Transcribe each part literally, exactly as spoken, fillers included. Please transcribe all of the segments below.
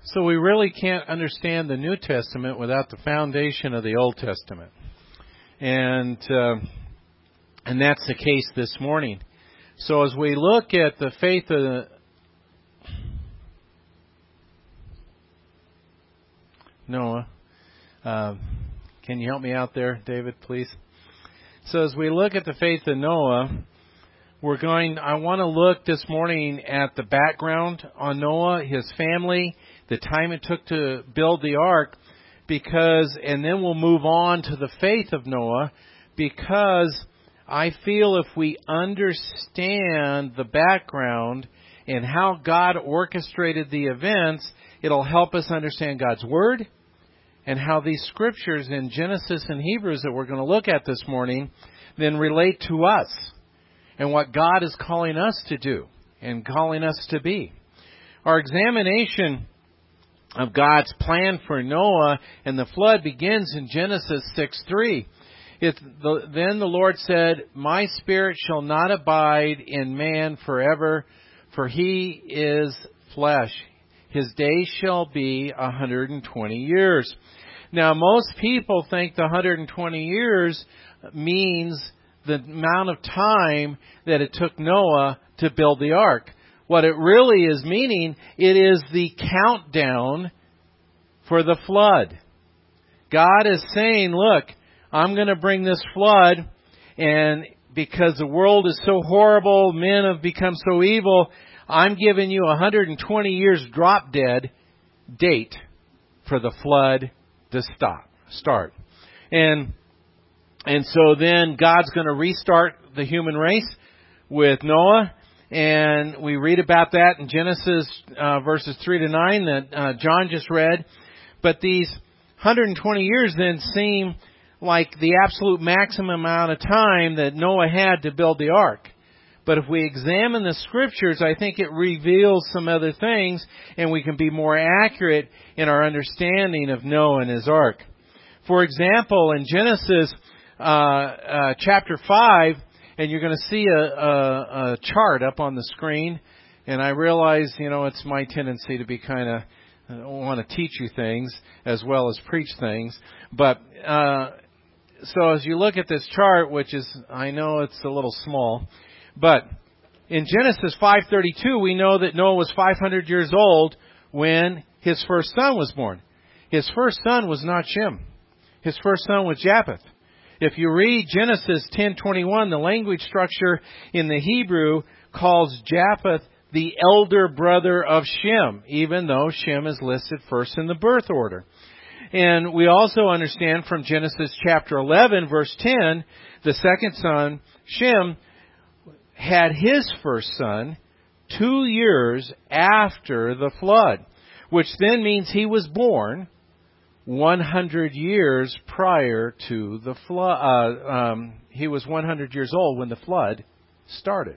So we really can't understand the New Testament without the foundation of the Old Testament. And uh, and that's the case this morning. So as we look at the faith of the Noah, uh, can you help me out there, David, please? So as we look at the faith of Noah, we're going, I want to look this morning at the background on Noah, his family, the time it took to build the ark, because, and then we'll move on to the faith of Noah, because I feel if we understand the background and how God orchestrated the events, it'll help us understand God's Word and how these scriptures in Genesis and Hebrews that we're going to look at this morning then relate to us and what God is calling us to do and calling us to be. Our examination of God's plan for Noah and the flood begins in Genesis six three. It, the, then the Lord said, "My spirit shall not abide in man forever, for he is flesh. His days shall be one hundred twenty years." Now, most people think the one hundred twenty years means the amount of time that it took Noah to build the ark. What it really is meaning, it is the countdown for the flood. God is saying, look, I'm going to bring this flood, and because the world is so horrible, men have become so evil, I'm giving you one hundred twenty years drop dead date for the flood to stop, start. And and so then God's going to restart the human race with Noah. And we read about that in Genesis uh, verses three to nine that uh, John just read. But these one hundred twenty years then seem like the absolute maximum amount of time that Noah had to build the ark. But if we examine the scriptures, I think it reveals some other things, and we can be more accurate in our understanding of Noah and his ark. For example, in Genesis uh, uh, chapter five, and you're going to see a, a, a chart up on the screen, and I realize, you know, it's my tendency to be kind of, I want to teach you things as well as preach things. But uh, so as you look at this chart, which is, I know it's a little small, but in Genesis five thirty-two, we know that Noah was five hundred years old when his first son was born. His first son was not Shem. His first son was Japheth. If you read Genesis ten twenty-one, the language structure in the Hebrew calls Japheth the elder brother of Shem, even though Shem is listed first in the birth order. And we also understand from Genesis chapter eleven, verse ten, the second son, Shem, had his first son two years after the flood, which then means he was born one hundred years prior to the flood. Uh, um, he was one hundred years old when the flood started.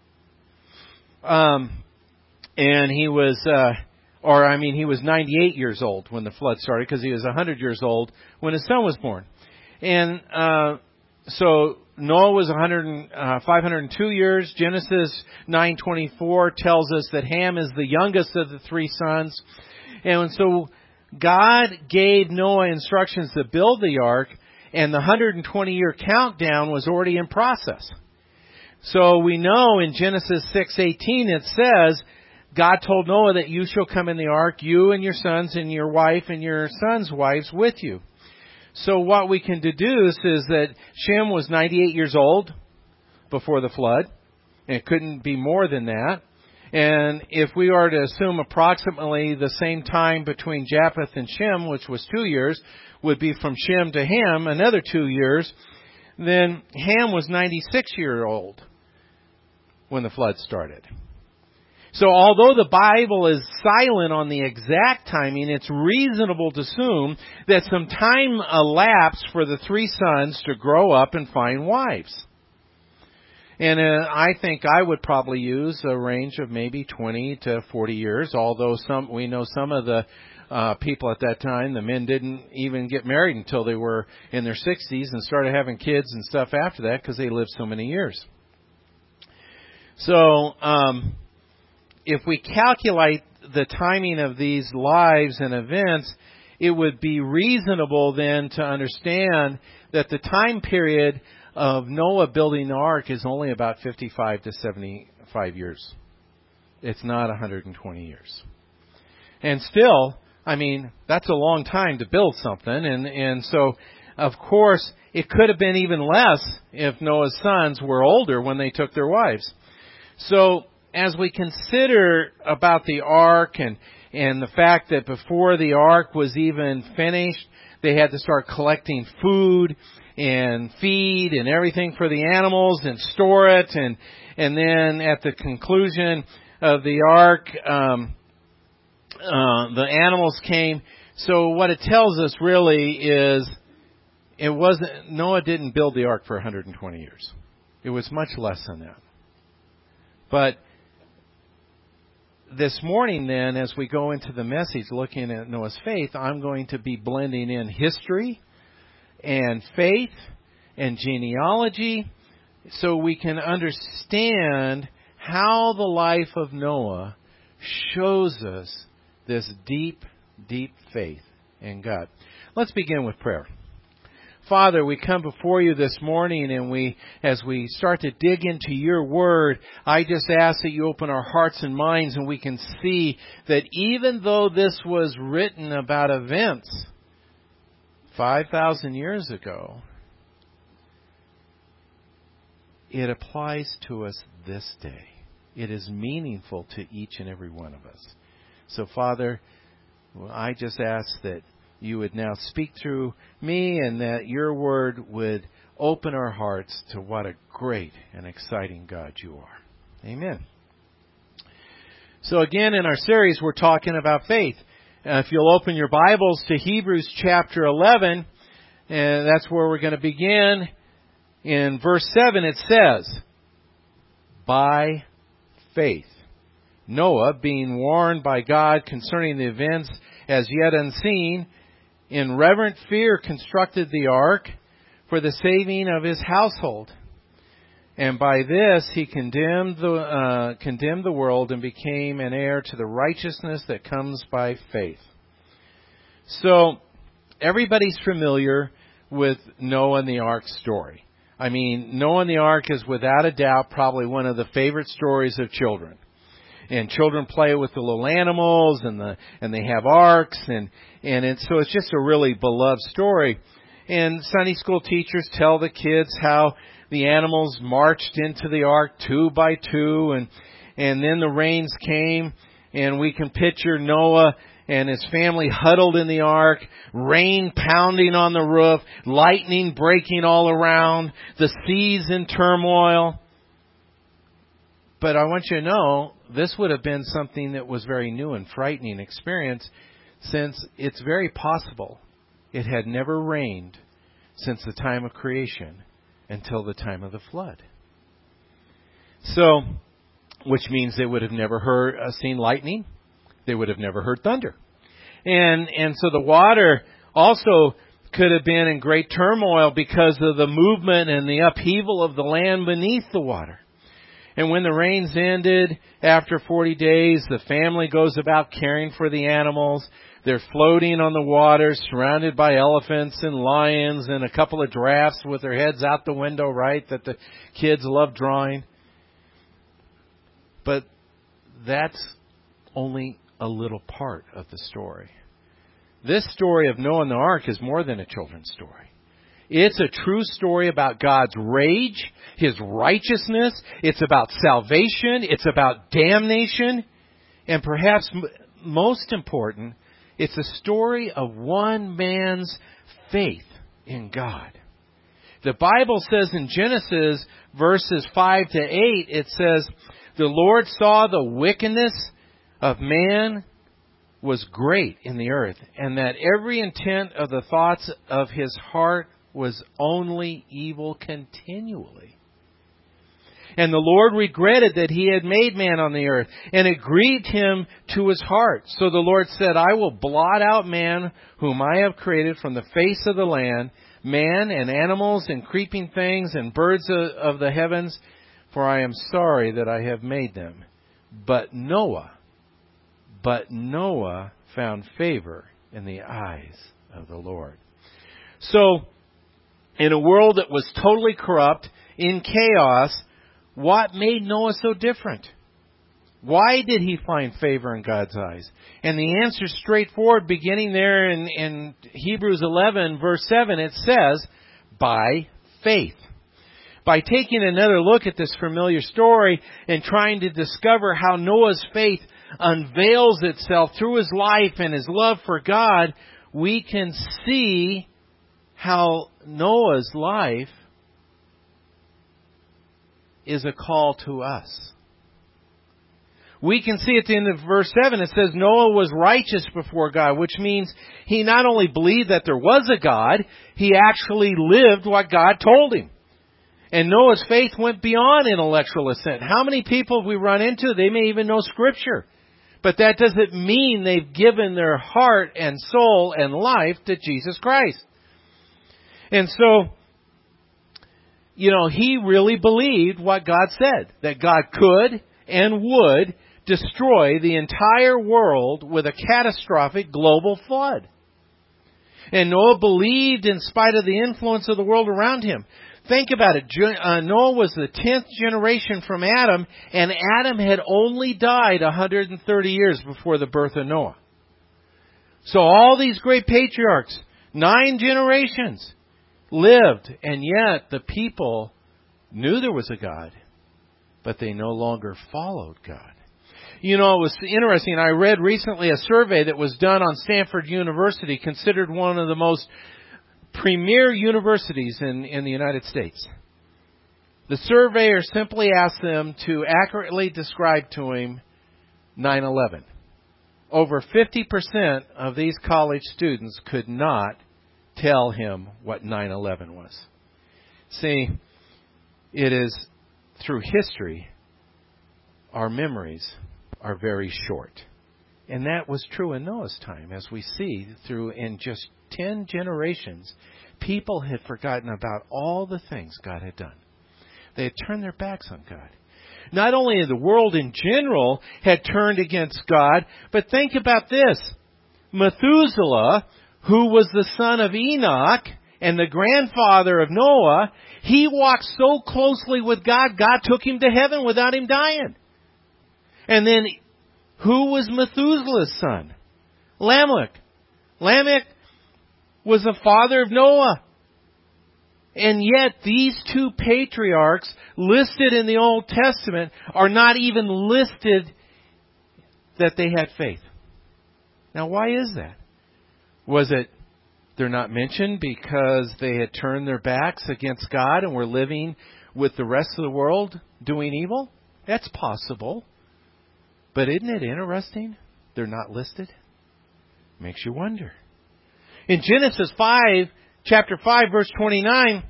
Um, and he was, uh, or I mean, he was ninety-eight years old when the flood started, because he was one hundred years old when his son was born. And uh, so Noah was one hundred, uh, five hundred two years. Genesis nine twenty-four tells us that Ham is the youngest of the three sons. And so God gave Noah instructions to build the ark, and the one hundred twenty year countdown was already in process. So we know in Genesis six eighteen it says, God told Noah that you shall come in the ark, you and your sons and your wife and your sons' wives with you. So what we can deduce is that Shem was ninety-eight years old before the flood. And it couldn't be more than that. And if we are to assume approximately the same time between Japheth and Shem, which was two years, would be from Shem to Ham, another two years, then Ham was ninety-six years old when the flood started. So although the Bible is silent on the exact timing, it's reasonable to assume that some time elapsed for the three sons to grow up and find wives. And uh, I think I would probably use a range of maybe twenty to forty years, although some we know some of the uh, people at that time, the men didn't even get married until they were in their sixties and started having kids and stuff after that because they lived so many years. So um, if we calculate the timing of these lives and events, it would be reasonable then to understand that the time period of Noah building the ark is only about fifty-five to seventy-five years. It's not one hundred twenty years. And still, I mean, that's a long time to build something. And, and so, of course, it could have been even less if Noah's sons were older when they took their wives. So, as we consider about the ark and, and the fact that before the ark was even finished, they had to start collecting food and feed and everything for the animals and store it. And, and then at the conclusion of the ark, um, uh, the animals came. So what it tells us really is it wasn't, Noah didn't build the ark for one hundred twenty years. It was much less than that. But this morning then, as we go into the message looking at Noah's faith, I'm going to be blending in history and faith and genealogy so we can understand how the life of Noah shows us this deep, deep faith in God. Let's begin with prayer. Father, we come before you this morning, and we, as we start to dig into your word, I just ask that you open our hearts and minds and we can see that even though this was written about events five thousand years ago, it applies to us this day. It is meaningful to each and every one of us. So, Father, I just ask that you would now speak through me and that your word would open our hearts to what a great and exciting God you are. Amen. So again, in our series, we're talking about faith. Uh, if you'll open your Bibles to Hebrews chapter eleven, and that's where we're going to begin. In verse seven, it says, by faith, Noah, being warned by God concerning the events as yet unseen, in reverent fear constructed the ark for the saving of his household. And by this he condemned the, uh, condemned the world and became an heir to the righteousness that comes by faith. So, everybody's familiar with Noah and the ark story. I mean, Noah and the ark is without a doubt probably one of the favorite stories of children. And children play with the little animals, and the and they have arks, and and it's, so it's just a really beloved story. And Sunday school teachers tell the kids how the animals marched into the ark two by two, and and then the rains came, and we can picture Noah and his family huddled in the ark, rain pounding on the roof, lightning breaking all around, the seas in turmoil. But I want you to know, this would have been something that was very new and frightening experience, since it's very possible it had never rained since the time of creation until the time of the flood. So, which means they would have never heard, uh, seen lightning. They would have never heard thunder. And, and so the water also could have been in great turmoil because of the movement and the upheaval of the land beneath the water. And when the rains ended, after forty days, the family goes about caring for the animals. They're floating on the water, surrounded by elephants and lions and a couple of giraffes with their heads out the window, right, that the kids love drawing. But that's only a little part of the story. This story of Noah and the ark is more than a children's story. It's a true story about God's rage, His righteousness. It's about salvation. It's about damnation. And perhaps m- most important, it's a story of one man's faith in God. The Bible says in Genesis verses five to eight, it says, the Lord saw the wickedness of man was great in the earth, and that every intent of the thoughts of his heart was only evil continually. And the Lord regretted that He had made man on the earth, and it grieved Him to His heart. So the Lord said, I will blot out man whom I have created from the face of the land, man and animals and creeping things and birds of the heavens, for I am sorry that I have made them. But Noah but Noah found favor in the eyes of the Lord. So, in a world that was totally corrupt, in chaos, what made Noah so different? Why did he find favor in God's eyes? And the answer is straightforward, beginning there in, in Hebrews eleven, verse seven, it says, by faith. By taking another look at this familiar story and trying to discover how Noah's faith unveils itself through his life and his love for God, we can see how Noah's life is a call to us. We can see at the end of verse seven, it says Noah was righteous before God, which means he not only believed that there was a God, he actually lived what God told him. And Noah's faith went beyond intellectual assent. How many people have we run into? They may even know Scripture. But that doesn't mean they've given their heart and soul and life to Jesus Christ. And so, you know, he really believed what God said, that God could and would destroy the entire world with a catastrophic global flood. And Noah believed in spite of the influence of the world around him. Think about it. Uh, Noah was the tenth generation from Adam, and Adam had only died one hundred thirty years before the birth of Noah. So all these great patriarchs, nine generations, lived, and yet the people knew there was a God, but they no longer followed God. You know, it was interesting. I read recently a survey that was done on Stanford University, considered one of the most premier universities in, in the United States. The surveyor simply asked them to accurately describe to him nine eleven. Over fifty percent of these college students could not tell him what nine eleven was. See, it is through history, our memories are very short. And that was true in Noah's time, as we see through in just ten generations, people had forgotten about all the things God had done. They had turned their backs on God. Not only the world in general had turned against God, but think about this. Methuselah, who was the son of Enoch and the grandfather of Noah, he walked so closely with God, God took him to heaven without him dying. And then, who was Methuselah's son? Lamech. Lamech was the father of Noah. And yet, these two patriarchs listed in the Old Testament are not even listed that they had faith. Now, why is that? Was it they're not mentioned because they had turned their backs against God and were living with the rest of the world doing evil? That's possible. But isn't it interesting? They're not listed. Makes you wonder. In Genesis five, chapter five, verse twenty-nine,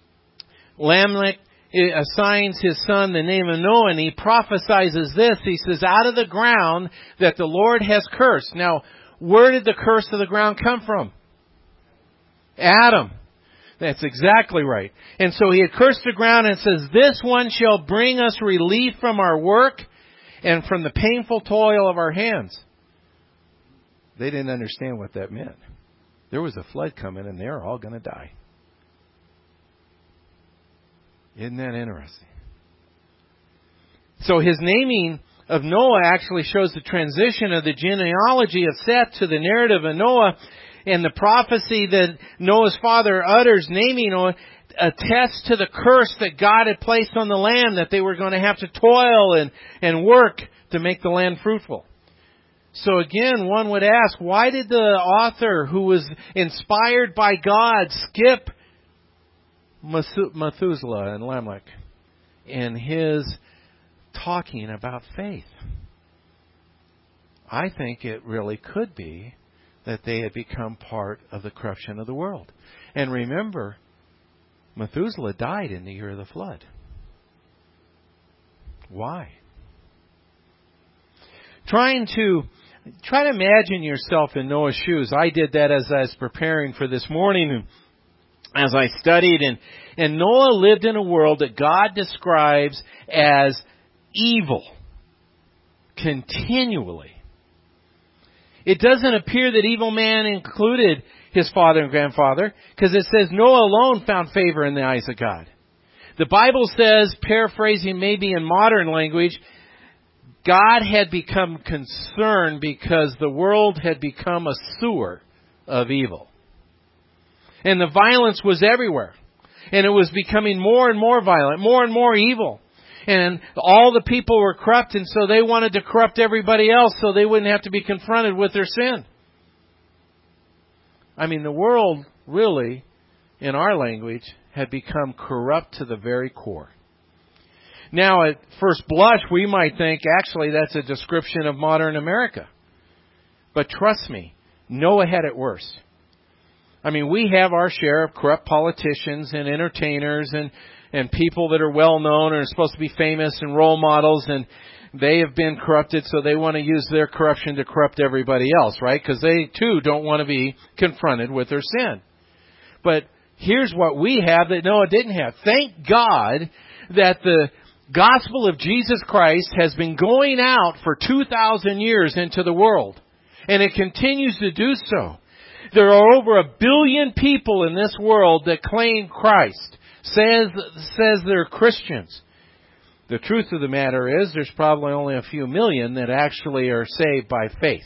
Lamech assigns his son the name of Noah, and he prophesies this. He says, out of the ground that the Lord has cursed. Now, where did the curse of the ground come from? Adam. That's exactly right. And so he had cursed the ground and says, this one shall bring us relief from our work and from the painful toil of our hands. They didn't understand what that meant. There was a flood coming and they're all going to die. Isn't that interesting? So his naming of Noah actually shows the transition of the genealogy of Seth to the narrative of Noah, and the prophecy that Noah's father utters naming Noah attests to the curse that God had placed on the land, that they were going to have to toil and, and work to make the land fruitful. So again, one would ask, why did the author who was inspired by God skip Methuselah and Lamech in his talking about faith? I think it really could be that they had become part of the corruption of the world. And remember, Methuselah died in the year of the flood. Why? Trying to try to imagine yourself in Noah's shoes. I did that as I was preparing for this morning, as I studied, and and Noah lived in a world that God describes as evil continually. It doesn't appear that evil man included his father and grandfather, because it says Noah alone found favor in the eyes of God. The Bible says, paraphrasing maybe in modern language, God had become concerned because the world had become a sewer of evil. And the violence was everywhere. And it was becoming more and more violent, more and more evil. And all the people were corrupt, and so they wanted to corrupt everybody else so they wouldn't have to be confronted with their sin. I mean, the world really, in our language, had become corrupt to the very core. Now, at first blush, we might think, actually, that's a description of modern America. But trust me, Noah had it worse. I mean, we have our share of corrupt politicians and entertainers and, and people that are well known and are supposed to be famous and role models, and they have been corrupted, so they want to use their corruption to corrupt everybody else, right? Because they, too, don't want to be confronted with their sin. But here's what we have that Noah didn't have. Thank God that the gospel of Jesus Christ has been going out for two thousand years into the world, and it continues to do so. There are over a billion people in this world that claim Christ, says, says they're Christians. The truth of the matter is there's probably only a few million that actually are saved by faith.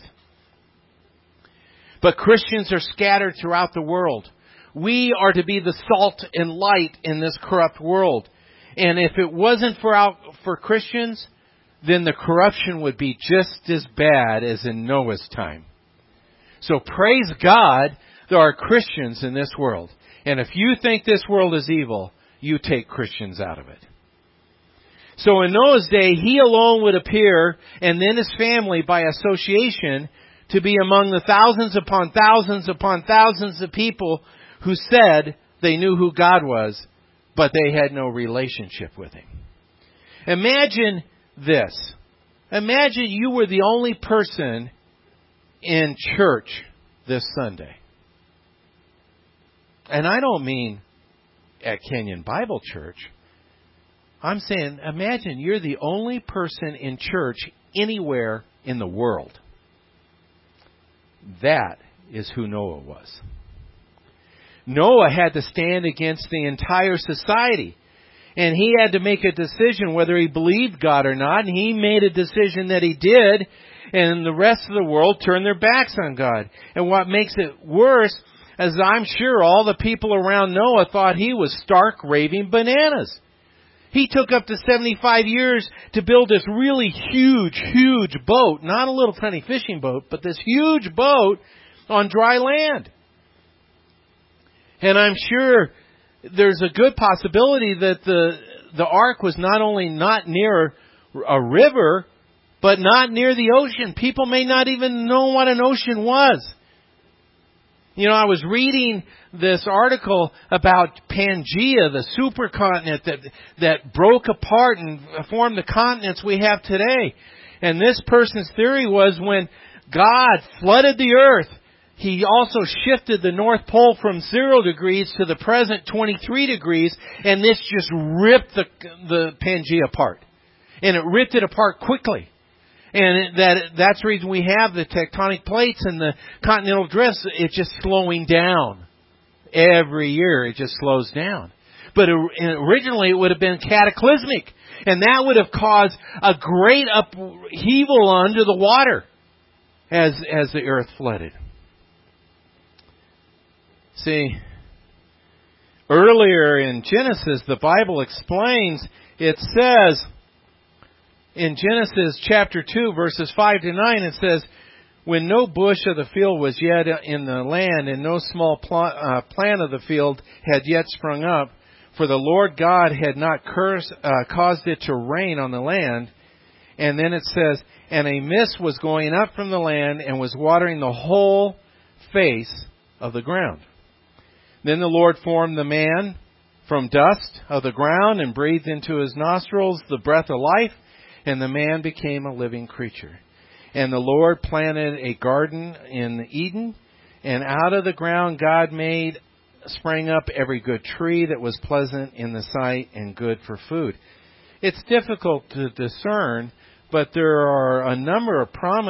But Christians are scattered throughout the world. We are to be the salt and light in this corrupt world. And if it wasn't for out, for Christians, then the corruption would be just as bad as in Noah's time. So praise God, there are Christians in this world. And if you think this world is evil, you take Christians out of it. So in Noah's day, he alone would appear, and then his family by association, to be among the thousands upon thousands upon thousands of people who said they knew who God was, but they had no relationship with Him. Imagine this. Imagine you were the only person in church this Sunday. And I don't mean at Kenyon Bible Church. I'm saying, imagine you're the only person in church anywhere in the world. That is who Noah was. Noah had to stand against the entire society. And he had to make a decision whether he believed God or not. And he made a decision that he did. And the rest of the world turned their backs on God. And what makes it worse, as I'm sure all the people around Noah thought he was stark raving bananas. He took up to seventy-five years to build this really huge, huge boat. Not a little tiny fishing boat, but this huge boat on dry land. And I'm sure there's a good possibility that the the ark was not only not near a river, but not near the ocean. People may not even know what an ocean was. You know, I was reading this article about Pangea, the supercontinent that that broke apart and formed the continents we have today. And this person's theory was when God flooded the earth, He also shifted the North Pole from zero degrees to the present twenty-three degrees, and this just ripped the the Pangea apart. And it ripped it apart quickly. And that that's the reason we have the tectonic plates and the continental drifts. It's just slowing down. Every year it just slows down. But originally it would have been cataclysmic. And that would have caused a great upheaval under the water as as the earth flooded. See, earlier in Genesis, the Bible explains, it says, in Genesis chapter two, verses five to nine, it says, when no bush of the field was yet in the land, and no small pl- uh, plant of the field had yet sprung up, for the Lord God had not cursed, uh, caused it to rain on the land. And then it says, and a mist was going up from the land and was watering the whole face of the ground. Then the Lord formed the man from dust of the ground and breathed into his nostrils the breath of life, and the man became a living creature. And the Lord planted a garden in Eden, and out of the ground God made sprang up every good tree that was pleasant in the sight and good for food. It's difficult to discern, but there are a number of prominent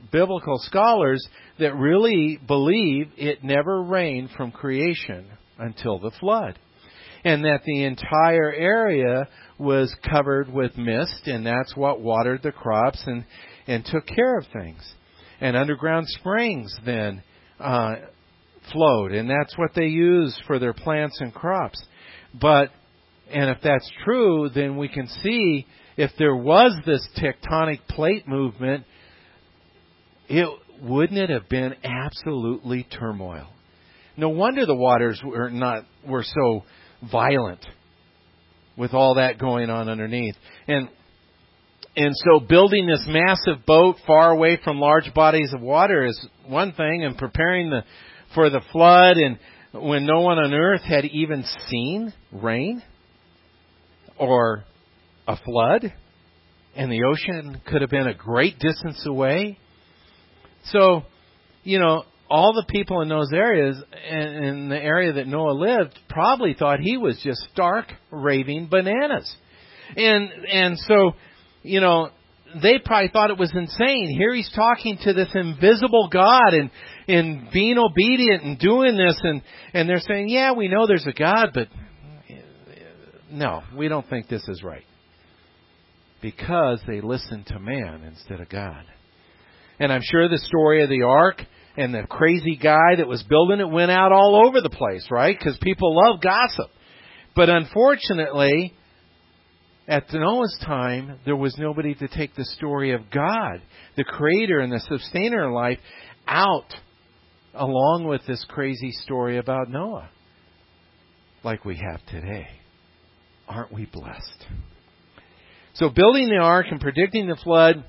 biblical scholars that really believe it never rained from creation until the flood. And that the entire area was covered with mist, and that's what watered the crops and, and took care of things. And underground springs then uh, flowed, and that's what they used for their plants and crops. But, and if that's true, then we can see if there was this tectonic plate movement, it wouldn't it have been absolutely turmoil? No wonder the waters were not were so violent with all that going on underneath. And and so building this massive boat far away from large bodies of water is one thing, and preparing the for the flood, and when no one on earth had even seen rain or a flood, and the ocean could have been a great distance away. So, you know, all the people in those areas, and in the area that Noah lived, probably thought he was just stark, raving bananas. And and so, you know, they probably thought it was insane. Here he's talking to this invisible God and, and being obedient and doing this. And, and they're saying, yeah, we know there's a God, but no, we don't think this is right. Because they listened to man instead of God. And I'm sure the story of the ark and the crazy guy that was building it went out all over the place, right? Because people love gossip. But unfortunately, at Noah's time, there was nobody to take the story of God, the creator and the sustainer of life, out along with this crazy story about Noah, like we have today. Aren't we blessed? So building the ark and predicting the flood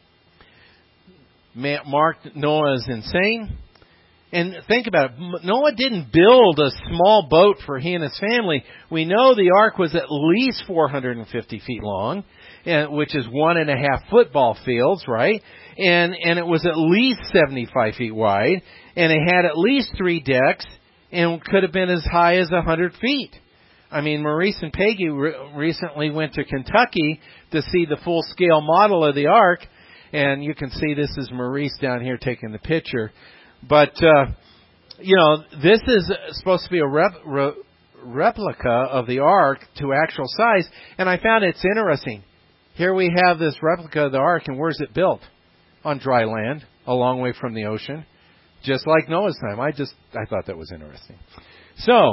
marked Noah as insane. And think about it. Noah didn't build a small boat for he and his family. We know the ark was at least four hundred fifty feet long, which is one and a half football fields, right? And and it was at least seventy-five feet wide, and it had at least three decks, and could have been as high as one hundred feet. I mean, Maurice and Peggy re- recently went to Kentucky to see the full-scale model of the ark, and you can see this is Maurice down here taking the picture. But, uh, you know, this is supposed to be a rep- re- replica of the ark to actual size, and I found it's interesting. Here we have this replica of the ark, and where's it built? On dry land, a long way from the ocean, just like Noah's time. I just, I thought that was interesting. So,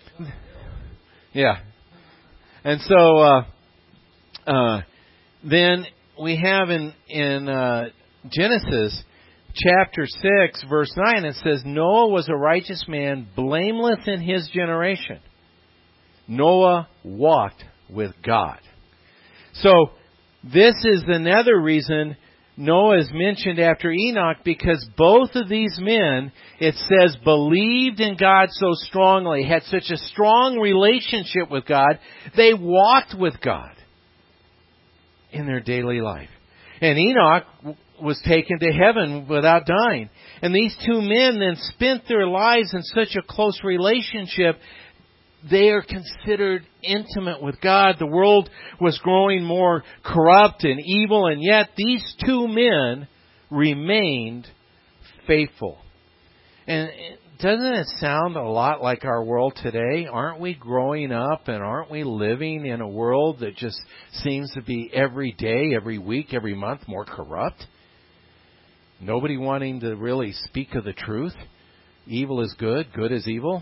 yeah. And so, uh, uh, then we have in, in, uh, Genesis chapter six, verse nine, it says, Noah was a righteous man, blameless in his generation. Noah walked with God. So, this is another reason Noah is mentioned after Enoch, because both of these men, it says, believed in God so strongly, had such a strong relationship with God, they walked with God in their daily life. And Enoch was taken to heaven without dying. And these two men then spent their lives in such a close relationship, they are considered intimate with God. The world was growing more corrupt and evil, and yet these two men remained faithful. And doesn't it sound a lot like our world today? Aren't we growing up and aren't we living in a world that just seems to be every day, every week, every month more corrupt? Nobody wanting to really speak of the truth. Evil is good, good is evil.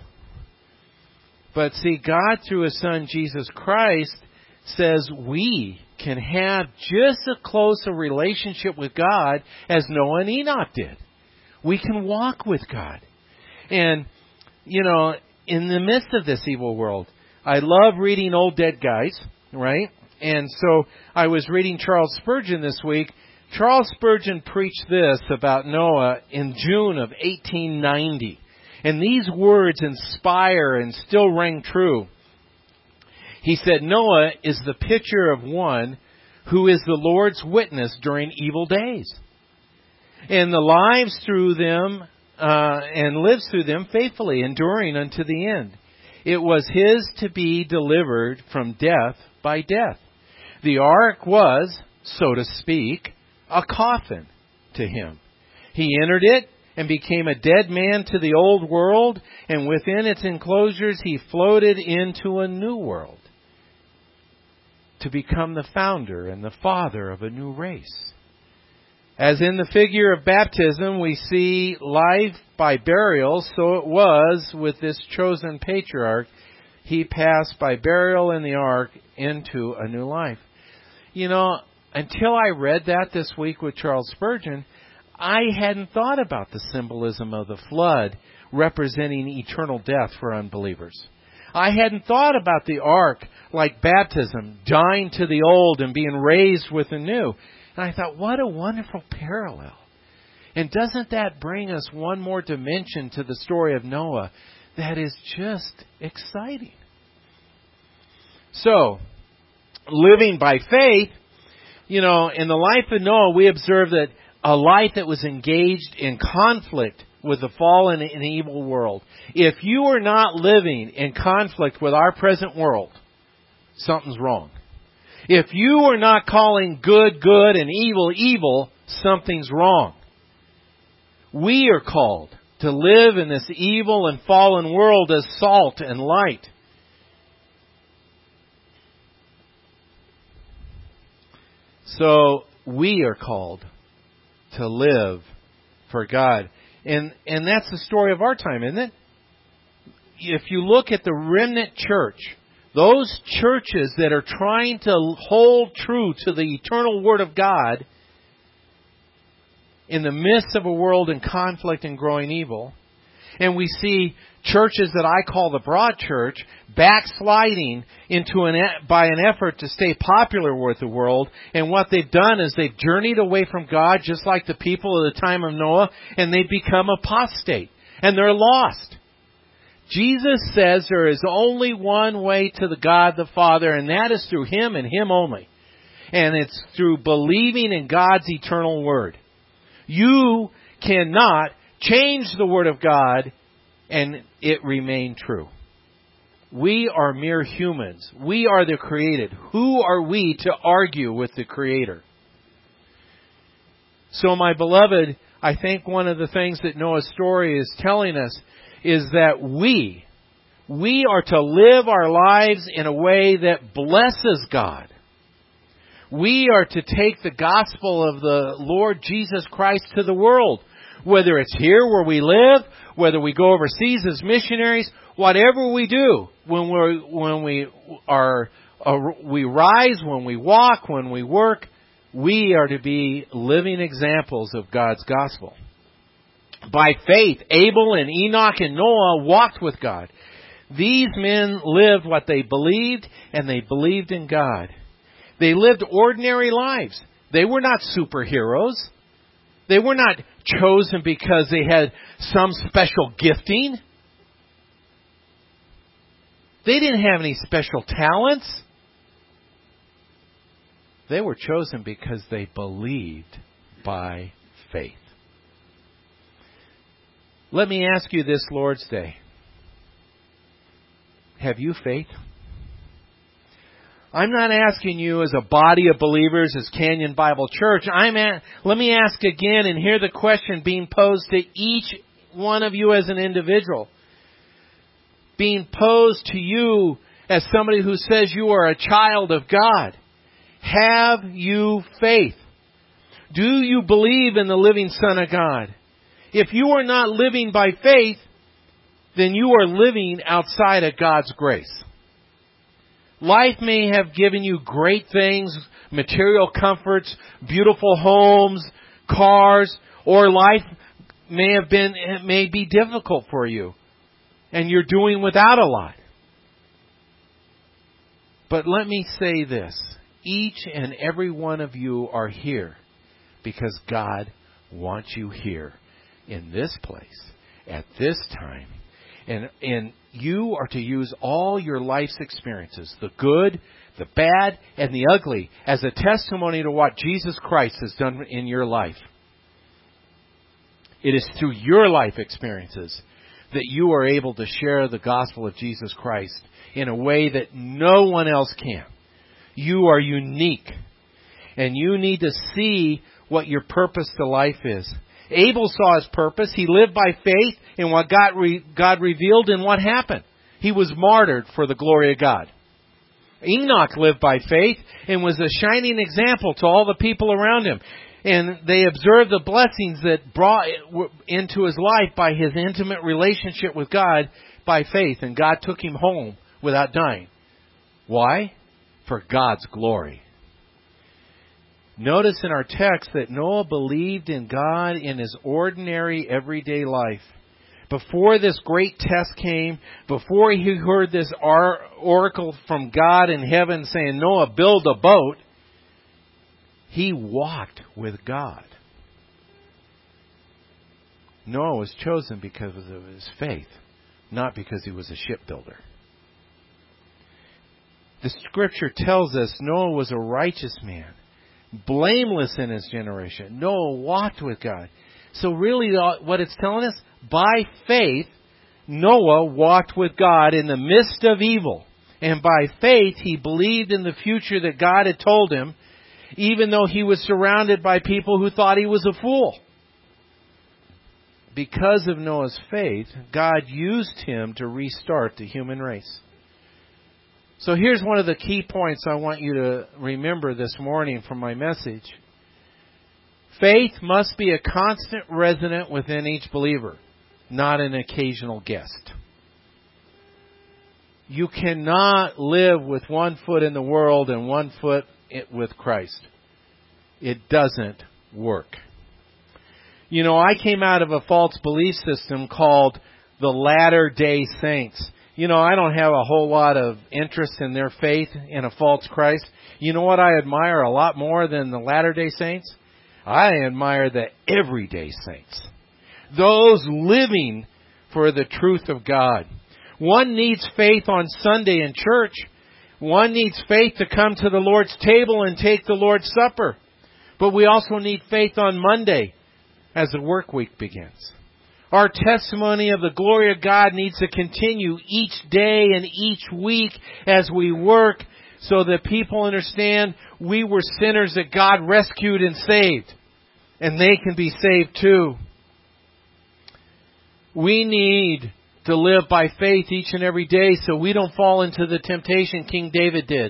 But see, God, through His Son, Jesus Christ, says we can have just as close a relationship with God as Noah and Enoch did. We can walk with God. And, you know, in the midst of this evil world, I love reading old dead guys, right? And so I was reading Charles Spurgeon this week. Charles Spurgeon preached this about Noah in June of eighteen ninety. And these words inspire and still ring true. He said, Noah is the picture of one who is the Lord's witness during evil days, and the lives through them, uh, and lives through them faithfully, enduring unto the end. It was his to be delivered from death by death. The ark was, so to speak, a coffin to him. He entered it and became a dead man to the old world, and within its enclosures he floated into a new world to become the founder and the father of a new race. As in the figure of baptism, we see life by burial, so it was with this chosen patriarch. He passed by burial in the ark into a new life. You know, until I read that this week with Charles Spurgeon, I hadn't thought about the symbolism of the flood representing eternal death for unbelievers. I hadn't thought about the ark like baptism, dying to the old and being raised with the new. And I thought, what a wonderful parallel. And doesn't that bring us one more dimension to the story of Noah that is just exciting? So, living by faith, you know, in the life of Noah, we observe that a life that was engaged in conflict with the fallen and evil world. If you are not living in conflict with our present world, something's wrong. If you are not calling good, good, and evil, evil, something's wrong. We are called to live in this evil and fallen world as salt and light. So we are called to live for God. And and that's the story of our time, isn't it? If you look at the remnant church, those churches that are trying to hold true to the eternal Word of God in the midst of a world in conflict and growing evil, and we see churches that I call the broad church backsliding into an by an effort to stay popular with the world, and what they've done is they've journeyed away from God just like the people of the time of Noah, and they've become apostate, and they're lost. Jesus says there is only one way to the God the Father, and that is through Him and Him only. And it's through believing in God's eternal Word. You cannot change the Word of God and it remain true. We are mere humans. We are the created. Who are we to argue with the Creator? So, my beloved, I think one of the things that Noah's story is telling us is that we, we are to live our lives in a way that blesses God. We are to take the gospel of the Lord Jesus Christ to the world. Whether it's here where we live, whether we go overseas as missionaries, whatever we do, when we when we are uh, we rise, when we walk, when we work, we are to be living examples of God's gospel. By faith, Abel and Enoch and Noah walked with God. These men lived what they believed, and they believed in God. They lived ordinary lives. They were not superheroes. They were not chosen because they had some special gifting. They didn't have any special talents. They were chosen because they believed by faith. Let me ask you this Lord's Day. Have you faith? I'm not asking you as a body of believers, as Canyon Bible Church. I'm at, let me ask again and hear the question being posed to each one of you as an individual. Being posed to you as somebody who says you are a child of God. Have you faith? Do you believe in the living Son of God? If you are not living by faith, then you are living outside of God's grace. Life may have given you great things, material comforts, beautiful homes, cars, or life may have been, it may be difficult for you, and you're doing without a lot. But let me say this. Each and every one of you are here because God wants you here in this place at this time. And, and you are to use all your life's experiences, the good, the bad, and the ugly, as a testimony to what Jesus Christ has done in your life. It is through your life experiences that you are able to share the gospel of Jesus Christ in a way that no one else can. You are unique. And you need to see what your purpose to life is. Abel saw his purpose. He lived by faith in what God, re- God revealed, and what happened. He was martyred for the glory of God. Enoch lived by faith and was a shining example to all the people around him. And they observed the blessings that brought into his life by his intimate relationship with God by faith. And God took him home without dying. Why? For God's glory. Notice in our text that Noah believed in God in his ordinary, everyday life. Before this great test came, before he heard this oracle from God in heaven saying, Noah, build a boat, he walked with God. Noah was chosen because of his faith, not because he was a shipbuilder. The Scripture tells us Noah was a righteous man, blameless in his generation. Noah walked with God. So really what it's telling us, by faith, Noah walked with God in the midst of evil. And by faith, he believed in the future that God had told him, even though he was surrounded by people who thought he was a fool. Because of Noah's faith, God used him to restart the human race. So here's one of the key points I want you to remember this morning from my message. Faith must be a constant resident within each believer, not an occasional guest. You cannot live with one foot in the world and one foot with Christ. It doesn't work. You know, I came out of a false belief system called the Latter-day Saints. You know, I don't have a whole lot of interest in their faith in a false Christ. You know what I admire a lot more than the Latter-day Saints? I admire the everyday saints. Those living for the truth of God. One needs faith on Sunday in church. One needs faith to come to the Lord's table and take the Lord's Supper. But we also need faith on Monday as the work week begins. Our testimony of the glory of God needs to continue each day and each week as we work, so that people understand we were sinners that God rescued and saved. And they can be saved too. We need to live by faith each and every day so we don't fall into the temptation King David did.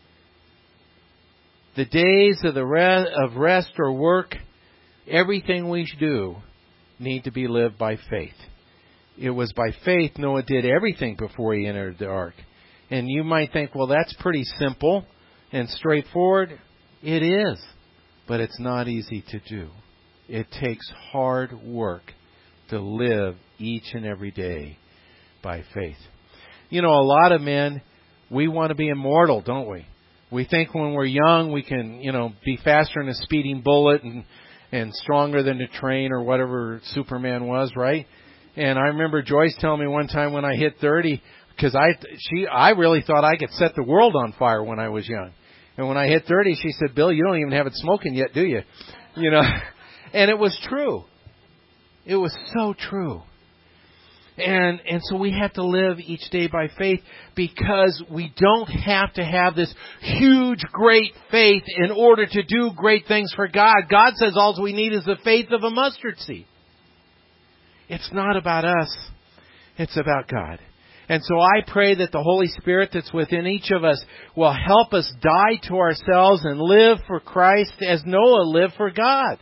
The days of the rest, of rest or work, everything we do need to be lived by faith. It was by faith Noah did everything before he entered the ark. And you might think, well, that's pretty simple and straightforward. It is, but it's not easy to do. It takes hard work to live each and every day by faith. You know, a lot of men, we want to be immortal, don't we? We think when we're young we can, you know, be faster than a speeding bullet and, and stronger than a train or whatever Superman was, right? And I remember Joyce telling me one time when I hit thirty, because I she I really thought I could set the world on fire when I was young. And when I hit thirty, she said, Bill, you don't even have it smoking yet, do you? You know, and it was true. It was so true. And and so we have to live each day by faith, because we don't have to have this huge, great faith in order to do great things for God. God says all we need is the faith of a mustard seed. It's not about us. It's about God. And so I pray that the Holy Spirit that's within each of us will help us die to ourselves and live for Christ as Noah lived for God.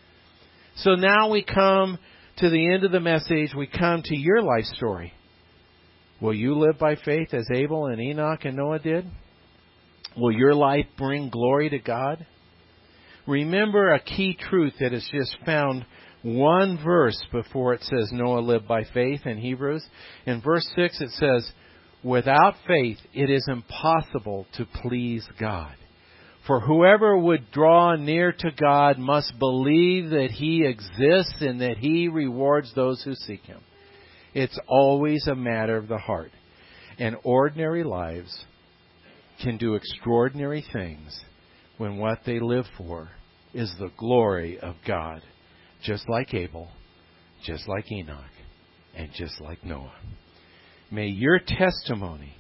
So now we come to the end of the message. We come to your life story. Will you live by faith as Abel and Enoch and Noah did? Will your life bring glory to God? Remember a key truth that is just found one verse before it says Noah lived by faith in Hebrews. In verse six it says, without faith it is impossible to please God. For whoever would draw near to God must believe that He exists and that He rewards those who seek Him. It's always a matter of the heart. And ordinary lives can do extraordinary things when what they live for is the glory of God. Just like Abel, just like Enoch, and just like Noah. May your testimony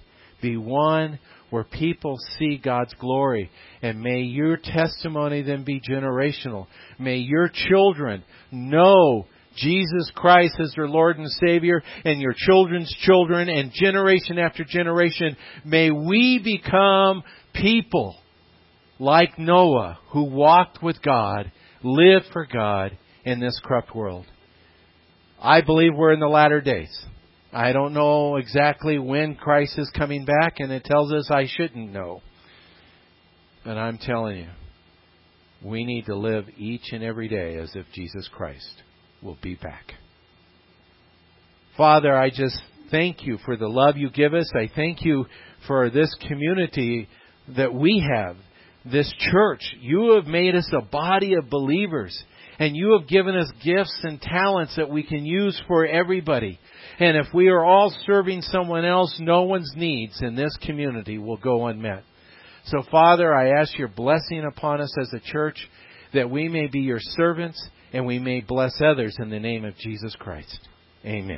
be one where people see God's glory. And may your testimony then be generational. May your children know Jesus Christ as their Lord and Savior, and your children's children, and generation after generation. May we become people like Noah, who walked with God, lived for God in this corrupt world. I believe we're in the latter days. I don't know exactly when Christ is coming back, and it tells us I shouldn't know. But I'm telling you, we need to live each and every day as if Jesus Christ will be back. Father, I just thank you for the love you give us. I thank you for this community that we have, this church. You have made us a body of believers, and you have given us gifts and talents that we can use for everybody. And if we are all serving someone else, no one's needs in this community will go unmet. So, Father, I ask your blessing upon us as a church, that we may be your servants and we may bless others in the name of Jesus Christ. Amen.